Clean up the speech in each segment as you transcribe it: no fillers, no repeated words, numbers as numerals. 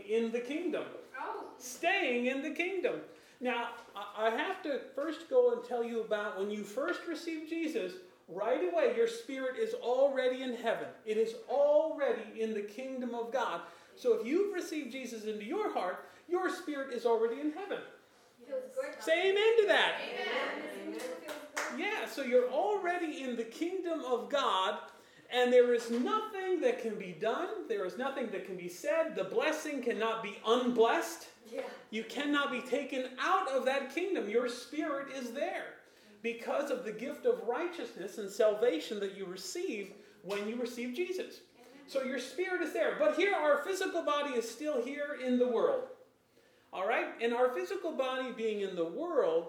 in the kingdom. Staying in the kingdom. Now, I have to first go and tell you about when you first received Jesus, right away your spirit is already in heaven. It is already in the kingdom of God. So if you've received Jesus into your heart, your spirit is already in heaven. Say amen to that. Amen. Yeah, so you're already in the kingdom of God, and there is nothing that can be done. There is nothing that can be said. The blessing cannot be unblessed. Yeah. You cannot be taken out of that kingdom. Your spirit is there because of the gift of righteousness and salvation that you received when you received Jesus. So your spirit is there. But here, our physical body is still here in the world. All right? And our physical body being in the world,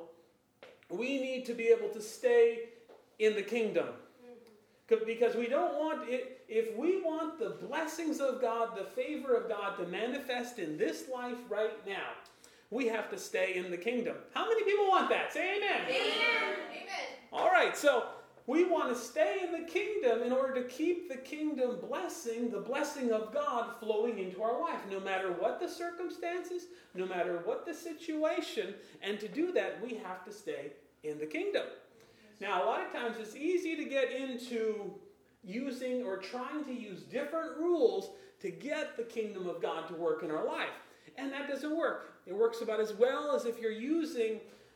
we need to be able to stay in the kingdom. Because we don't want it, if we want the blessings of God, the favor of God to manifest in this life right now, we have to stay in the kingdom. How many people want that? Say amen. Amen. All right, so we want to stay in the kingdom in order to keep the kingdom blessing, the blessing of God flowing into our life, no matter what the circumstances, no matter what the situation. And to do that, we have to stay in the kingdom. Now, a lot of times it's easy to get into using or trying to use different rules to get the kingdom of God to work in our life. And that doesn't work. It works about as well as if you're using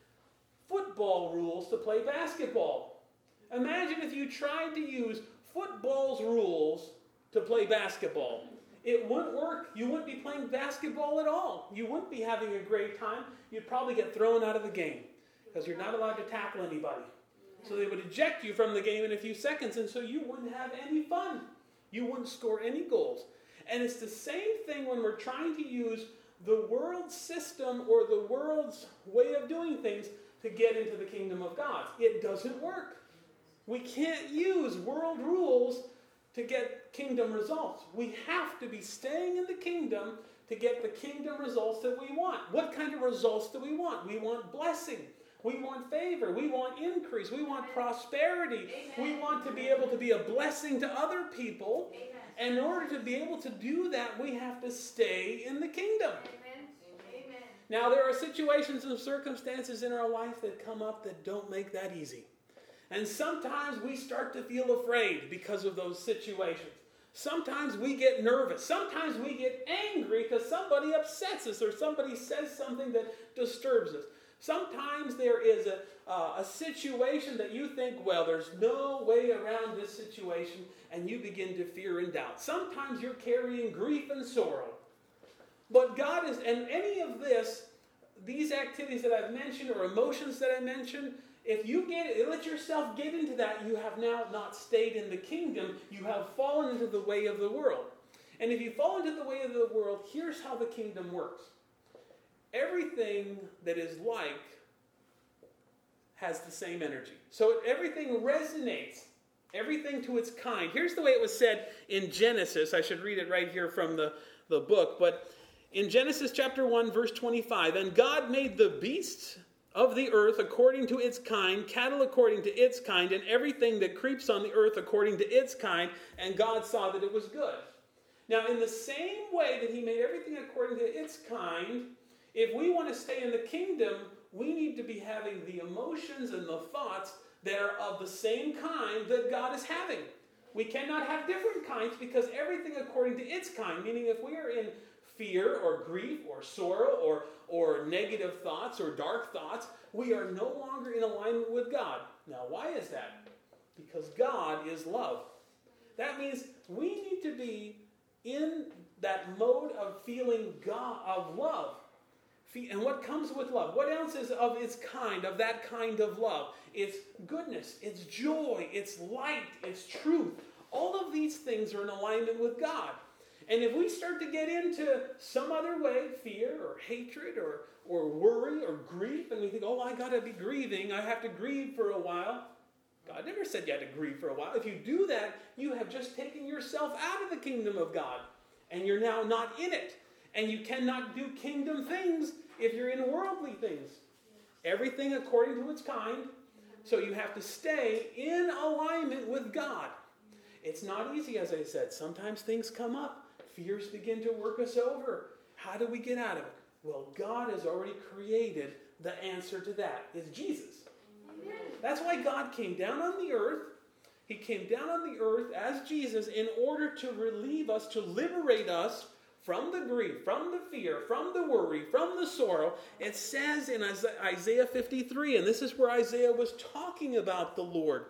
football rules to play basketball. Imagine if you tried to use football's rules to play basketball. It wouldn't work. You wouldn't be playing basketball at all. You wouldn't be having a great time. You'd probably get thrown out of the game because you're not allowed to tackle anybody. So they would eject you from the game in a few seconds, and so you wouldn't have any fun. You wouldn't score any goals. And it's the same thing when we're trying to use the world's system or the world's way of doing things to get into the kingdom of God. It doesn't work. We can't use world rules to get kingdom results. We have to be staying in the kingdom to get the kingdom results that we want. What kind of results do we want? We want blessing. We want favor. We want increase. We want prosperity. Amen. We want to be able to be a blessing to other people. Amen. And in order to be able to do that, we have to stay in the kingdom. Amen. Amen. Now, there are situations and circumstances in our life that come up that don't make that easy. And sometimes we start to feel afraid because of those situations. Sometimes we get nervous. Sometimes we get angry because somebody upsets us or somebody says something that disturbs us. Sometimes there is a situation that you think, well, there's no way around this situation, and you begin to fear and doubt. Sometimes you're carrying grief and sorrow. But God is, and any of these activities that I've mentioned or emotions that I mentioned, if you let yourself get into that, you have now not stayed in the kingdom. You have fallen into the way of the world. And if you fall into the way of the world, here's how the kingdom works. Everything that is like has the same energy. So everything resonates. Everything to its kind. Here's the way it was said in Genesis. I should read it right here from the book. But in Genesis chapter 1, verse 25, and God made the beasts of the earth according to its kind, cattle according to its kind, and everything that creeps on the earth according to its kind, and God saw that it was good. Now, in the same way that he made everything according to its kind, if we want to stay in the kingdom, we need to be having the emotions and the thoughts that are of the same kind that God is having. We cannot have different kinds because everything according to its kind, meaning if we are in fear or grief or sorrow or negative thoughts or dark thoughts, we are no longer in alignment with God. Now, why is that? Because God is love. That means we need to be in that mode of feeling God, of love. And what comes with love? What else is of its kind, of that kind of love? It's goodness, it's joy, it's light, it's truth. All of these things are in alignment with God. And if we start to get into some other way, fear or hatred or worry or grief, and we think, oh, I got to be grieving, I have to grieve for a while. God never said you had to grieve for a while. If you do that, you have just taken yourself out of the kingdom of God. And you're now not in it. And you cannot do kingdom things if you're in worldly things. Everything according to its kind. So you have to stay in alignment with God. It's not easy, as I said. Sometimes things come up. Fears begin to work us over. How do we get out of it? Well, God has already created the answer to that. It's Jesus. Amen. That's why God came down on the earth. He came down on the earth as Jesus in order to relieve us, to liberate us from the grief, from the fear, from the worry, from the sorrow. It says in Isaiah 53, and this is where Isaiah was talking about the Lord.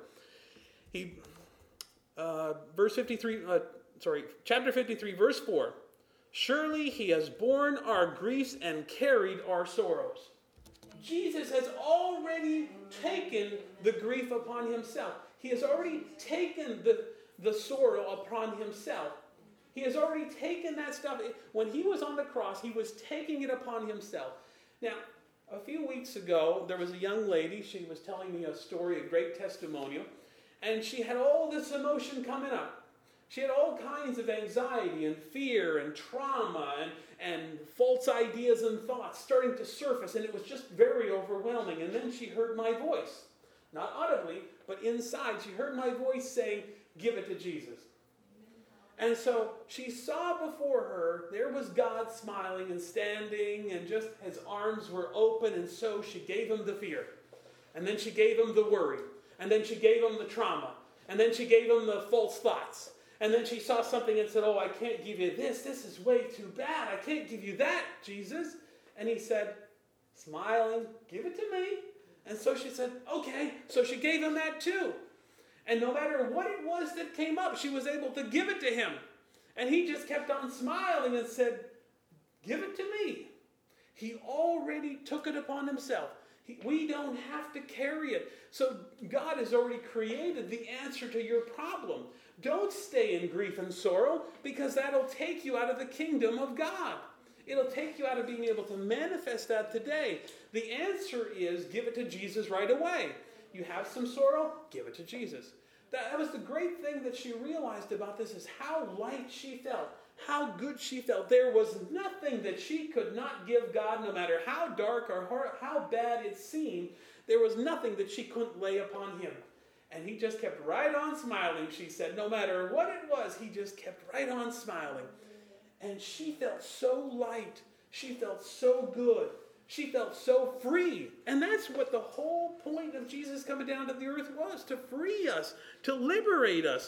Chapter 53, verse 4. Surely he has borne our griefs and carried our sorrows. Jesus has already taken the grief upon himself. He has already taken the sorrow upon himself. He has already taken that stuff. When he was on the cross, he was taking it upon himself. Now, a few weeks ago, there was a young lady. She was telling me a story, a great testimonial. And she had all this emotion coming up. She had all kinds of anxiety and fear and trauma and false ideas and thoughts starting to surface. And it was just very overwhelming. And then she heard my voice. Not audibly, but inside. She heard my voice saying, give it to Jesus. And so she saw before her, there was God smiling and standing, and just his arms were open, and so she gave him the fear. And then she gave him the worry. And then she gave him the trauma. And then she gave him the false thoughts. And then she saw something and said, oh, I can't give you this. This is way too bad. I can't give you that, Jesus. And he said, smiling, give it to me. And so she said, okay. So she gave him that too. And no matter what it was that came up, she was able to give it to him. And he just kept on smiling and said, give it to me. He already took it upon himself. We don't have to carry it. So God has already created the answer to your problem. Don't stay in grief and sorrow, because that'll take you out of the kingdom of God. It'll take you out of being able to manifest that today. The answer is give it to Jesus right away. You have some sorrow, give it to Jesus. That was the great thing that she realized about this, is how light she felt, how good she felt. There was nothing that she could not give God, no matter how dark or how bad it seemed. There was nothing that she couldn't lay upon him. And he just kept right on smiling, she said. No matter what it was, he just kept right on smiling. And she felt so light. She felt so good. She felt so free. And that's what the whole point of Jesus coming down to the earth was, to free us, to liberate us.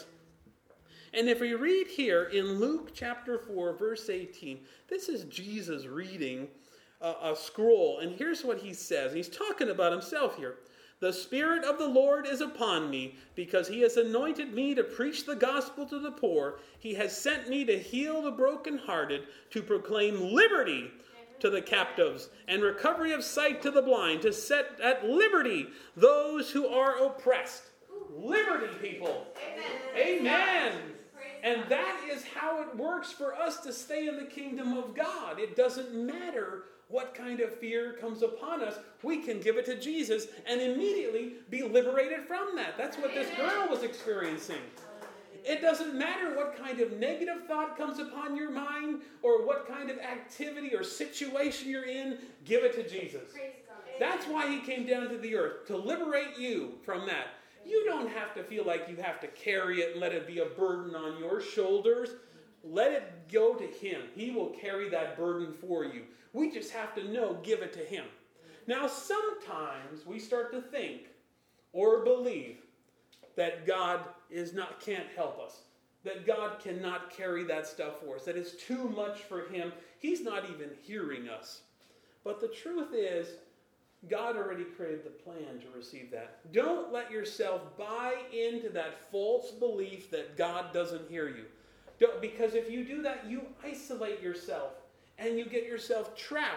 And if we read here in Luke chapter 4, verse 18, this is Jesus reading a scroll. And here's what he says. He's talking about himself here. The Spirit of the Lord is upon me, because he has anointed me to preach the gospel to the poor. He has sent me to heal the brokenhearted, to proclaim liberty to the captives, and recovery of sight to the blind, to set at liberty those who are oppressed. Liberty, people. Amen. Amen. And that is how it works for us to stay in the kingdom of God. It doesn't matter what kind of fear comes upon us. We can give it to Jesus and immediately be liberated from that. That's what this girl was experiencing. It doesn't matter what kind of negative thought comes upon your mind or what kind of activity or situation you're in, give it to Jesus. That's why he came down to the earth, to liberate you from that. You don't have to feel like you have to carry it and let it be a burden on your shoulders. Let it go to him. He will carry that burden for you. We just have to know, give it to him. Now, sometimes we start to think or believe that God can't help us, that God cannot carry that stuff for us, that it's too much for him. He's not even hearing us. But the truth is, God already created the plan to receive that. Don't let yourself buy into that false belief that God doesn't hear you. Because if you do that, you isolate yourself and you get yourself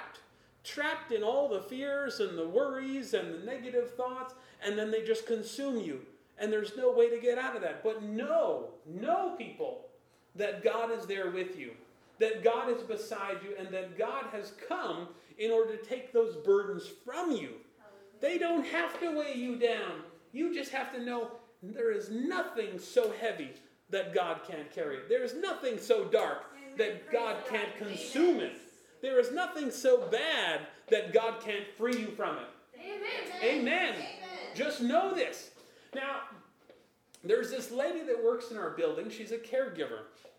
trapped in all the fears and the worries and the negative thoughts, and then they just consume you. And there's no way to get out of that. But know people, that God is there with you, that God is beside you, and that God has come in order to take those burdens from you. They don't have to weigh you down. You just have to know there is nothing so heavy that God can't carry it. There is nothing so dark that God can't consume it. There is nothing so bad that God can't free you from it. Amen. Amen. Just know this. Now, there's this lady that works in our building. She's a caregiver.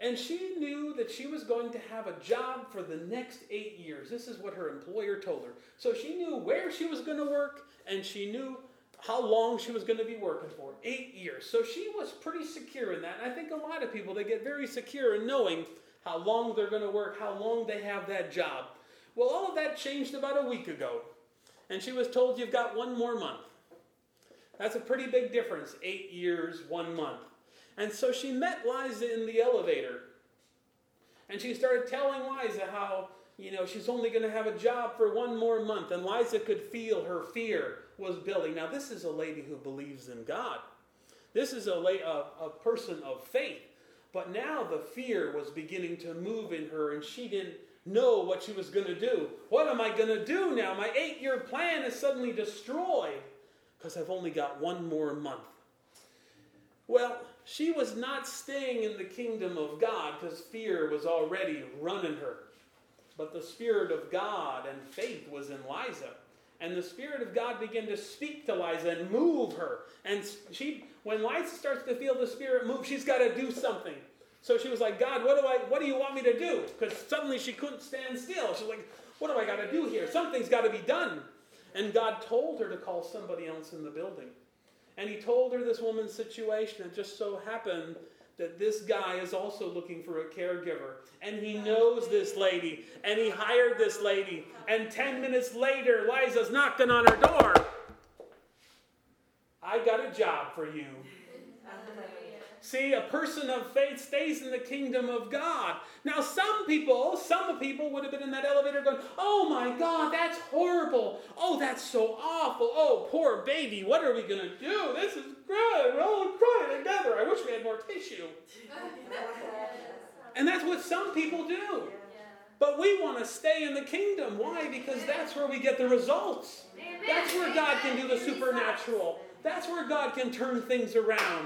And she knew that she was going to have a job for the next 8 years. This is what her employer told her. So she knew where she was going to work, and she knew how long she was going to be working for. 8 years. So she was pretty secure in that. And I think a lot of people, they get very secure in knowing how long they're going to work, how long they have that job. Well, all of that changed about a week ago. And she was told, you've got 1 more month. That's a pretty big difference, 8 years, 1 month. And so she met Liza in the elevator. And she started telling Liza how, she's only going to have a job for 1 more month. And Liza could feel her fear was building. Now, this is a lady who believes in God. This is a person of faith. But now the fear was beginning to move in her, and she didn't know what she was going to do. What am I going to do now? My 8-year plan is suddenly destroyed because I've only got 1 more month. Well, she was not staying in the kingdom of God because fear was already running her. But the Spirit of God and faith was in Liza. And the Spirit of God began to speak to Liza and move her. And when Liza starts to feel the Spirit move, she's got to do something. So she was like, God, what do you want me to do? Because suddenly she couldn't stand still. She's like, what do I got to do here? Something's got to be done. And God told her to call somebody else in the building. And he told her this woman's situation. It just so happened that this guy is also looking for a caregiver. And he knows this lady. And he hired this lady. And 10 minutes later, Liza's knocking on her door. I got a job for you. See, a person of faith stays in the kingdom of God. Now, some people would have been in that elevator going, oh my God, that's horrible. Oh, that's so awful. Oh, poor baby, what are we going to do? This is good. We're all crying together. I wish we had more tissue. And that's what some people do. But we want to stay in the kingdom. Why? Because that's where we get the results. That's where God can do the supernatural. That's where God can turn things around.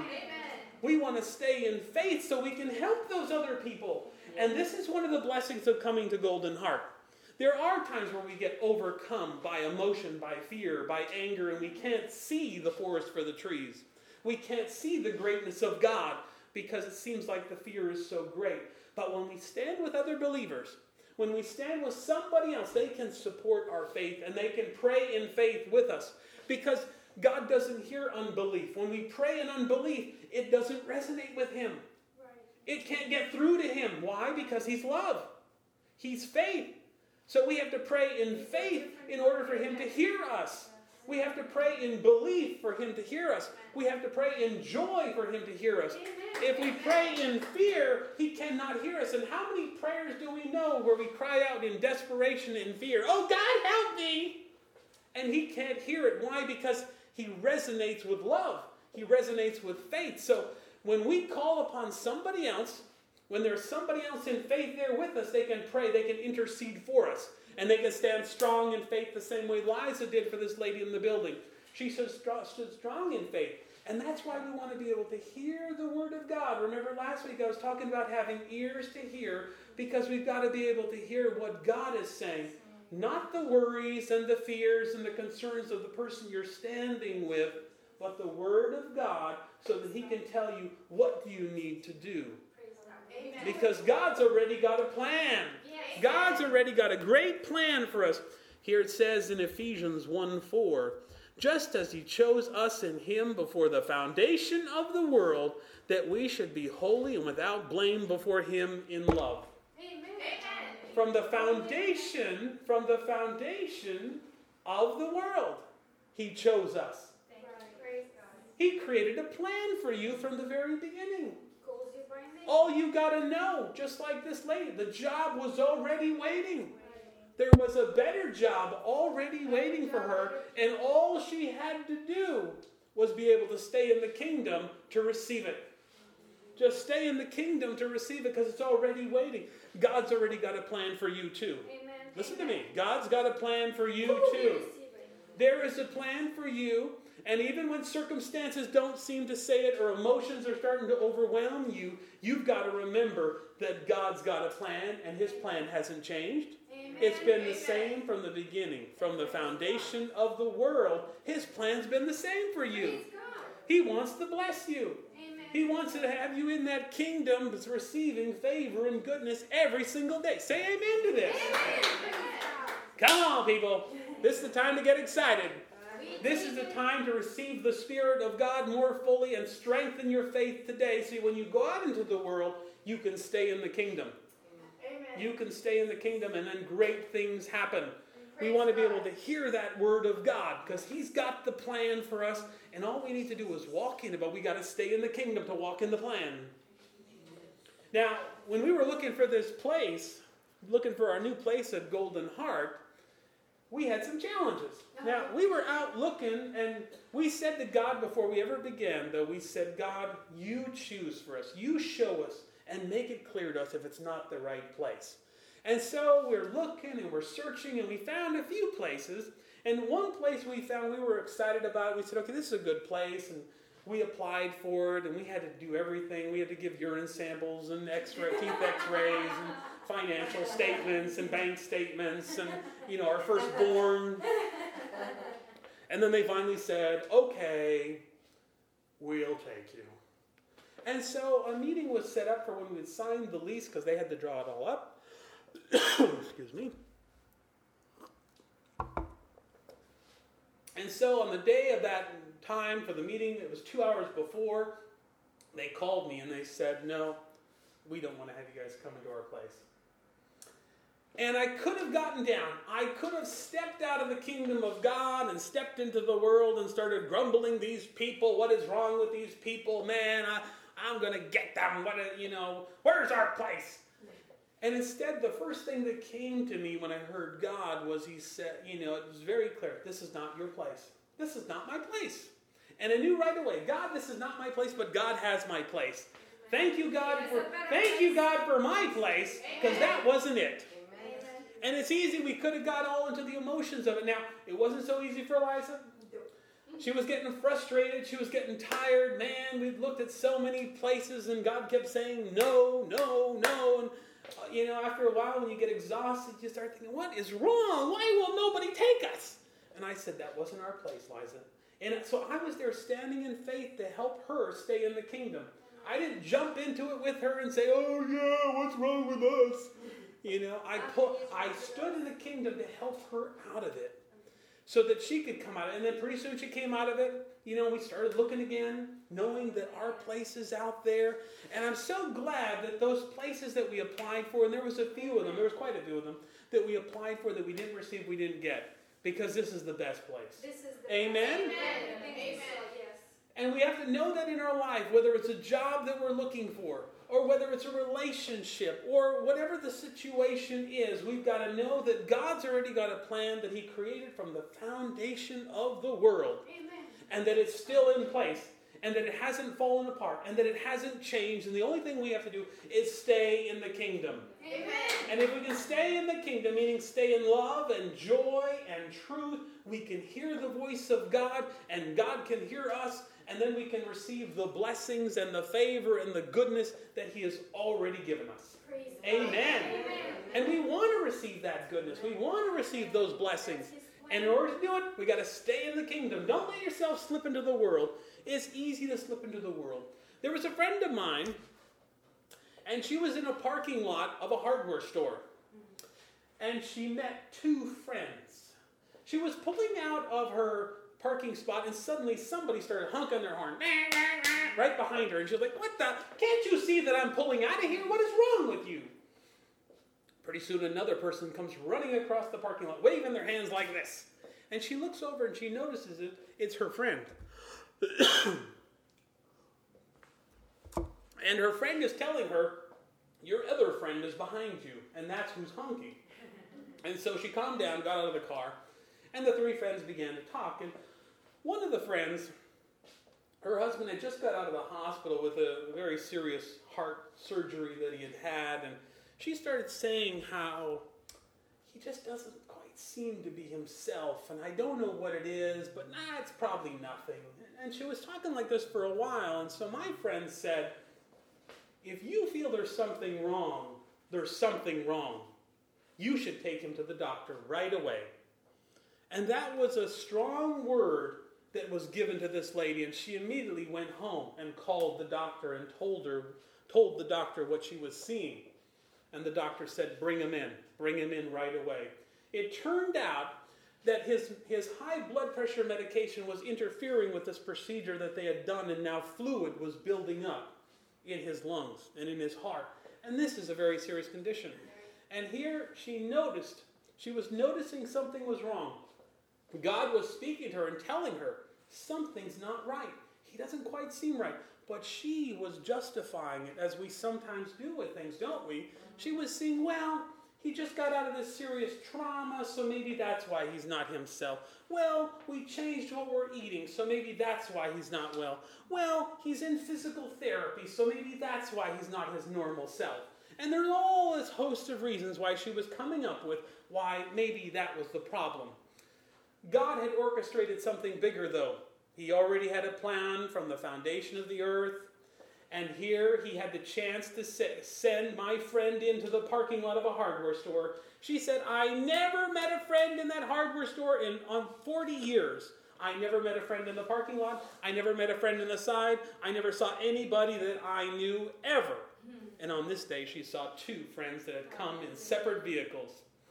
We want to stay in faith so we can help those other people. And this is one of the blessings of coming to Golden Heart. There are times where we get overcome by emotion, by fear, by anger, and we can't see the forest for the trees. We can't see the greatness of God because it seems like the fear is so great. But when we stand with other believers, when we stand with somebody else, they can support our faith and they can pray in faith with us. Because God doesn't hear unbelief. When we pray in unbelief, it doesn't resonate with him. Right. It can't get through to him. Why? Because he's love. He's faith. So we have to pray in faith in order for him to hear us. We have to pray in belief for him to hear us. We have to pray in joy for him to hear us. If we pray in fear, he cannot hear us. And how many prayers do we know where we cry out in desperation and fear, oh God, help me! And he can't hear it. Why? Because he resonates with love. He resonates with faith. So when we call upon somebody else, when there's somebody else in faith there with us, they can pray, they can intercede for us. And they can stand strong in faith the same way Liza did for this lady in the building. She stood strong in faith. And that's why we want to be able to hear the word of God. Remember last week I was talking about having ears to hear, because we've got to be able to hear what God is saying. Not the worries and the fears and the concerns of the person you're standing with, but the Word of God, so that he can tell you what do you need to do. Amen. Because God's already got a plan. Yes. God's already got a great plan for us. Here it says in Ephesians 1:4, just as he chose us in him before the foundation of the world, that we should be holy and without blame before him in love. From the foundation of the world, he chose us. He created a plan for you from the very beginning. All you got to know, just like this lady, the job was already waiting. There was a better job already waiting for her, and all she had to do was be able to stay in the kingdom to receive it. Just stay in the kingdom to receive it, because it's already waiting. God's already got a plan for you too. Amen. Listen to me. God's got a plan for you too. There is a plan for you. And even when circumstances don't seem to say it, or emotions are starting to overwhelm you, you've got to remember that God's got a plan, and his plan hasn't changed. Amen. It's been the same from the beginning. From the foundation of the world, his plan's been the same for you. He wants to bless you. Amen. He wants to have you in that kingdom that's receiving favor and goodness every single day. Say amen to this. Come on, people. This is the time to get excited. This is the time to receive the Spirit of God more fully and strengthen your faith today. See, when you go out into the world, you can stay in the kingdom. Amen. You can stay in the kingdom and then great things happen. We want to be able to hear that word of God because He's got the plan for us. And all we need to do is walk in it, but we got to stay in the kingdom to walk in the plan. Now, when we were looking for this place, looking for our new place at Golden Heart, we had some challenges. Now, we were out looking, and we said to God before we ever began, though, we said, God, you choose for us. You show us and make it clear to us if it's not the right place. And so we're looking and we're searching, and we found a few places. And one place we found we were excited about, we said, okay, this is a good place. And we applied for it, and we had to do everything. We had to give urine samples and teeth x-rays and financial statements and bank statements and, our firstborn. And then they finally said, okay, we'll take you. And so a meeting was set up for when we would sign the lease because they had to draw it all up. Excuse me. And so on the day of that time for the meeting, it was 2 hours before, they called me and they said, no, we don't want to have you guys come into our place. And I could have gotten down. I could have stepped out of the kingdom of God and stepped into the world and started grumbling these people. What is wrong with these people? Man, I'm going to get them. Where's our place? And instead, the first thing that came to me when I heard God was He said, it was very clear. This is not your place. This is not my place. And I knew right away, God, this is not my place, but God has my place. Thank you, God, for my place, because that wasn't it. And it's easy. We could have got all into the emotions of it. Now, it wasn't so easy for Liza. She was getting frustrated. She was getting tired. Man, we'd looked at so many places, and God kept saying, no, no, no. And, after a while, when you get exhausted, you start thinking, what is wrong? Why will nobody take us? And I said, that wasn't our place, Liza. And so I was there standing in faith to help her stay in the kingdom. I didn't jump into it with her and say, oh, yeah, what's wrong with us? I stood in the kingdom to help her out of it so that she could come out of it. And then pretty soon she came out of it. We started looking again, knowing that our place is out there. And I'm so glad that those places that we applied for, and there was a few of them, there was quite a few of them, that we applied for that we didn't receive, we didn't get. Because this is the best place. This is the Amen? Best. Amen. Amen. Yes. And we have to know that in our life, whether it's a job that we're looking for, or whether it's a relationship, or whatever the situation is, we've got to know that God's already got a plan that He created from the foundation of the world. Amen. And that it's still in place, and that it hasn't fallen apart, and that it hasn't changed. And the only thing we have to do is stay in the kingdom. Amen. And if we can stay in the kingdom, meaning stay in love and joy and truth, we can hear the voice of God, and God can hear us, and then we can receive the blessings and the favor and the goodness that He has already given us. Praise Amen. Amen. And we want to receive that goodness. We want to receive those blessings. And in order to do it, we got to stay in the kingdom. Don't let yourself slip into the world. It's easy to slip into the world. There was a friend of mine, and she was in a parking lot of a hardware store. And she met two friends. She was pulling out of her parking spot, and suddenly somebody started honking their horn right behind her. And she was like, what the? Can't you see that I'm pulling out of here? What is wrong with you? Pretty soon another person comes running across the parking lot, waving their hands like this. And she looks over and she notices it. It's her friend. And her friend is telling her, your other friend is behind you, and that's who's honking. And so she calmed down, got out of the car, and the three friends began to talk. And one of the friends, her husband had just got out of the hospital with a very serious heart surgery that he had had, and she started saying how he just doesn't quite seem to be himself, and I don't know what it is, but it's probably nothing. And she was talking like this for a while, and so my friend said, if you feel there's something wrong, there's something wrong. You should take him to the doctor right away. And that was a strong word that was given to this lady, and she immediately went home and called the doctor and told the doctor what she was seeing. And the doctor said, bring him in right away. It turned out that his high blood pressure medication was interfering with this procedure that they had done, and now fluid was building up in his lungs and in his heart. And this is a very serious condition. And here she was noticing something was wrong. God was speaking to her and telling her, something's not right. He doesn't quite seem right. But she was justifying it, as we sometimes do with things, don't we? She was saying, well, he just got out of this serious trauma, so maybe that's why he's not himself. Well, we changed what we're eating, so maybe that's why he's not well. Well, he's in physical therapy, so maybe that's why he's not his normal self. And there's all this host of reasons why she was coming up with why maybe that was the problem. God had orchestrated something bigger, though. He already had a plan from the foundation of the earth. And here he had the chance to send my friend into the parking lot of a hardware store. She said, I never met a friend in that hardware store on 40 years. I never met a friend in the parking lot. I never met a friend in the side. I never saw anybody that I knew ever. And on this day, she saw 2 friends that had come in separate vehicles.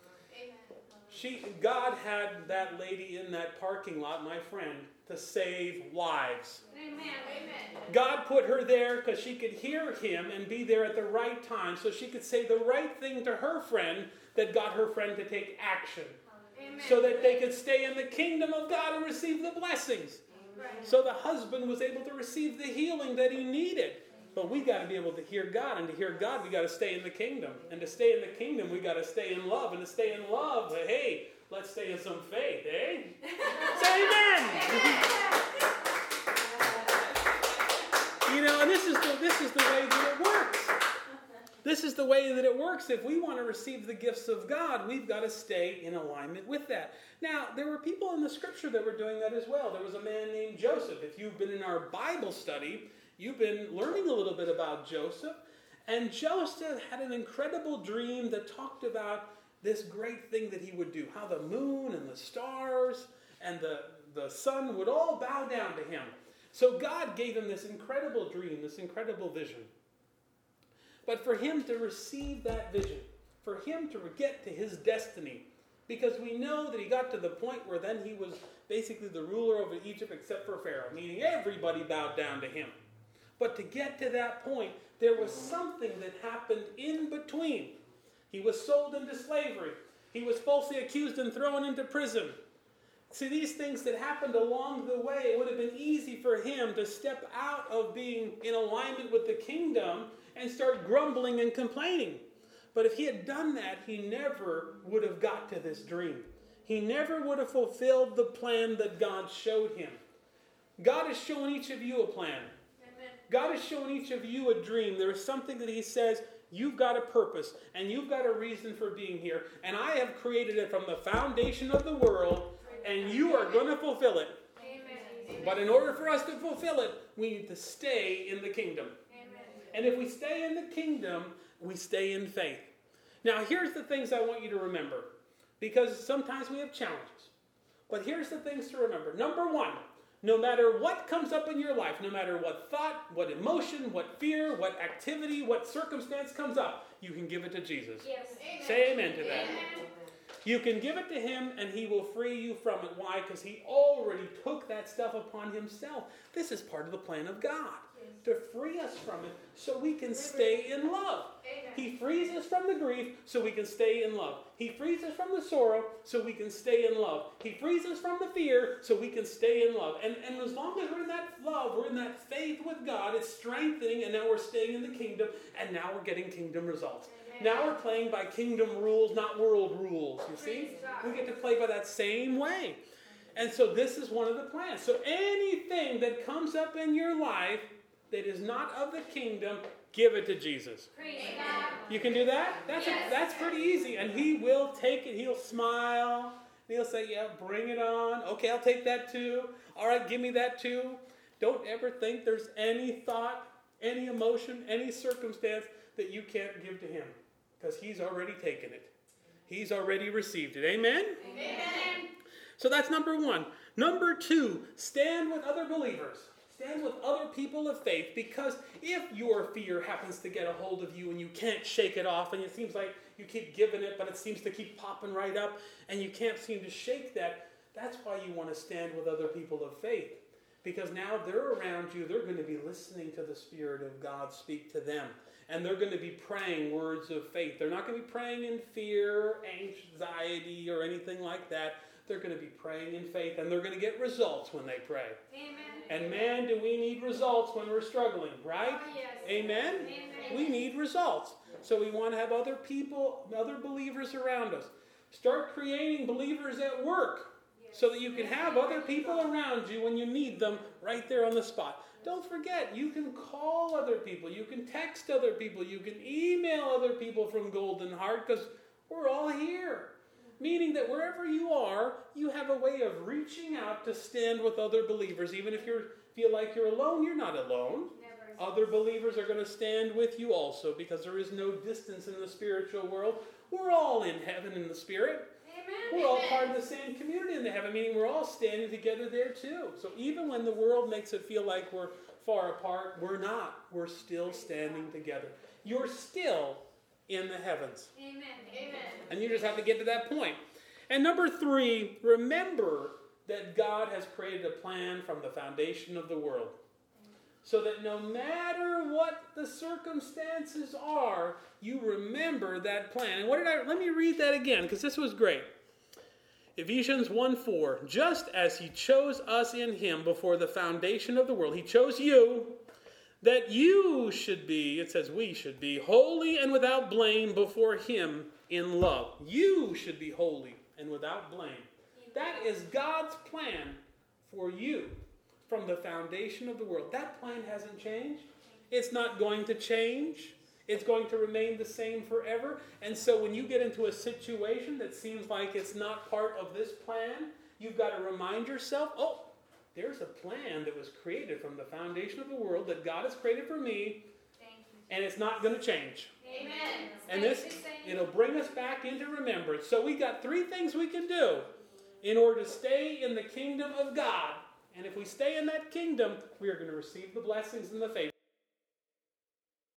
God had that lady in that parking lot, my friend, to save lives. Amen. God put her there because she could hear him and be there at the right time, so she could say the right thing to her friend that got her friend to take action. Amen. So that they could stay in the kingdom of God and receive the blessings. Right. So the husband was able to receive the healing that he needed. But we got to be able to hear God, and to hear God, we got to stay in the kingdom. And to stay in the kingdom, we got to stay in love. And to stay in love, hey, let's stay in some faith, eh? Say amen. And this is the way that it works. This is the way that it works. If we want to receive the gifts of God, we've got to stay in alignment with that. Now, there were people in the scripture that were doing that as well. There was a man named Joseph. If you've been in our Bible study, you've been learning a little bit about Joseph. And Joseph had an incredible dream that talked about this great thing that he would do. How the moon and the stars and the sun would all bow down to him. So God gave him this incredible dream, this incredible vision. But for him to receive that vision, for him to get to his destiny, because we know that he got to the point where then he was basically the ruler over Egypt except for Pharaoh, meaning everybody bowed down to him. But to get to that point, there was something that happened in between. He was sold into slavery. He was falsely accused and thrown into prison. See, these things that happened along the way, it would have been easy for him to step out of being in alignment with the kingdom and start grumbling and complaining. But if he had done that, he never would have got to this dream. He never would have fulfilled the plan that God showed him. God has shown each of you a plan. God has shown each of you a dream. There is something that he says, you've got a purpose, and you've got a reason for being here, and I have created it from the foundation of the world, and you are going to fulfill it. Amen. But in order for us to fulfill it, we need to stay in the kingdom. Amen. And if we stay in the kingdom, we stay in faith. Now, here's the things I want you to remember, because sometimes we have challenges. But here's the things to remember. Number 1, no matter what comes up in your life, no matter what thought, what emotion, what fear, what activity, what circumstance comes up, you can give it to Jesus. Yes. Amen. Say amen to that. Amen. You can give it to him and he will free you from it. Why? Because he already took that stuff upon himself. This is part of the plan of God. To free us from it so we can stay in love. Amen. He frees us from the grief so we can stay in love. He frees us from the sorrow so we can stay in love. He frees us from the fear so we can stay in love. And as long as we're in that love, we're in that faith with God, it's strengthening, and now we're staying in the kingdom, and now we're getting kingdom results. Now we're playing by kingdom rules, not world rules, you see? We get to play by that same way. And so this is one of the plans. So anything that comes up in your life that is not of the kingdom, give it to Jesus. You can do that? That's pretty easy. And he will take it. He'll smile. He'll say, yeah, bring it on. Okay, I'll take that too. All right, give me that too. Don't ever think there's any thought, any emotion, any circumstance that you can't give to him. Because he's already taken it. He's already received it. Amen? Amen. So that's number 1. Number 2, stand with other believers. Stand with other people of faith, because if your fear happens to get a hold of you and you can't shake it off, and it seems like you keep giving it, but it seems to keep popping right up, and you can't seem to shake that, that's why you want to stand with other people of faith. Because now they're around you, they're going to be listening to the Spirit of God speak to them. And they're going to be praying words of faith. They're not going to be praying in fear, anxiety, or anything like that. They're going to be praying in faith, and they're going to get results when they pray. Amen. And man, do we need results when we're struggling, right? Oh, yes. Amen? Amen. We need results. So we want to have other people, other believers around us. Start creating believers at work so that you can have other people around you when you need them right there on the spot. Don't forget, you can call other people. You can text other people. You can email other people from Golden Heart, because we're all here. Meaning that wherever you are, you have a way of reaching out to stand with other believers. Even if you feel like you're alone, you're not alone. Never. Other believers are going to stand with you also, because there is no distance in the spiritual world. We're all in heaven in the Spirit. Amen. We're all part of the same community in the heaven, meaning we're all standing together there too. So even when the world makes it feel like we're far apart, we're not. We're still standing together. You're still in the heavens. Amen. Amen. And you just have to get to that point. And number 3, remember that God has created a plan from the foundation of the world. So that no matter what the circumstances are, you remember that plan. And let me read that again, because this was great. Ephesians 1:4, just as he chose us in him before the foundation of the world, he chose you, that you should be, it says we should be, holy and without blame before him in love. You should be holy and without blame. That is God's plan for you from the foundation of the world. That plan hasn't changed. It's not going to change. It's going to remain the same forever. And so when you get into a situation that seems like it's not part of this plan, you've got to remind yourself, oh, there's a plan that was created from the foundation of the world that God has created for me, and it's not going to change. Amen. And it'll bring us back into remembrance. So we got 3 things we can do in order to stay in the kingdom of God. And if we stay in that kingdom, we are going to receive the blessings and the favor.